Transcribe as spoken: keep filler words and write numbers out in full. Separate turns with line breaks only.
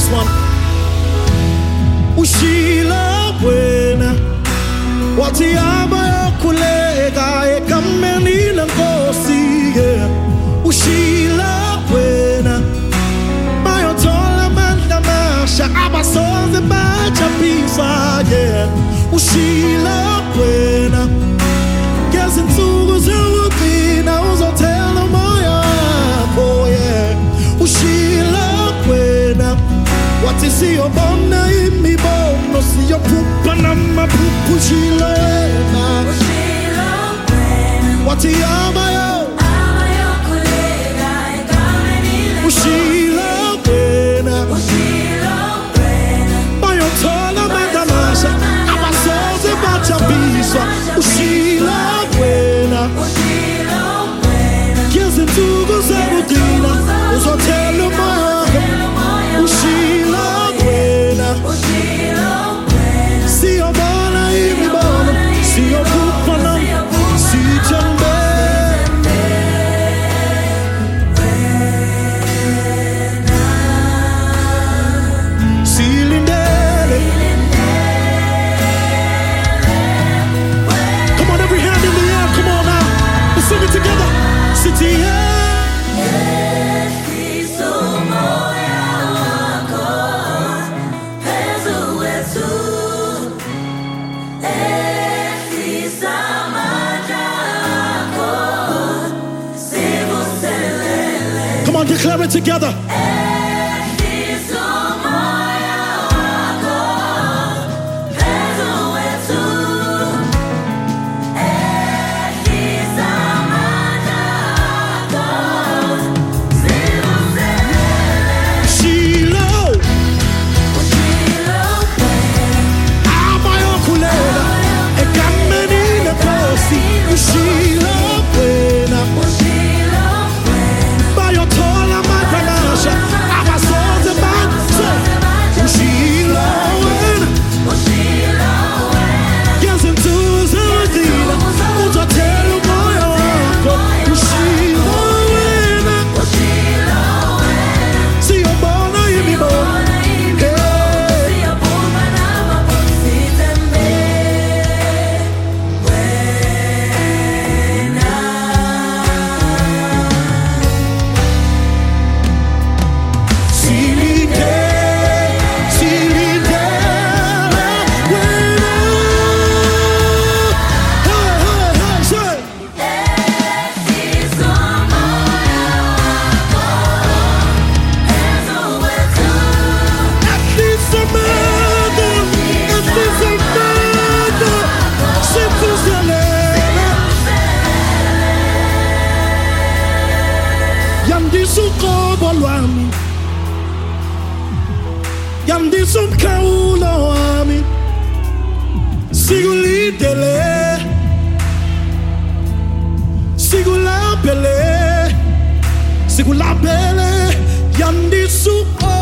this one. Ushila buena, wati ama kulega e kameni langosi. Ushila buena, mayo tola manda masha abasoze bacha pisa. Yeah, ushila buena, guess into zewina uzotela moya. Oh yeah, ushila buena. What is your bona in me bone? No see your poop and I'm a poop. Ushila buena. What is your mayo? Ushila buena. Mayo tola manda masha abasoze bacha pisa. Ushila buena. Kiss into the zebudina uzotela moya. Ushila buena. See your bona in me bona. See your poop and I'm see jambe. Come on, every hand in the air. Come on now. Let's sing it together. City, yeah. Come on, declare it together. Yandi sum kaulo ami siguli dele sigula bele sigula bele yandi su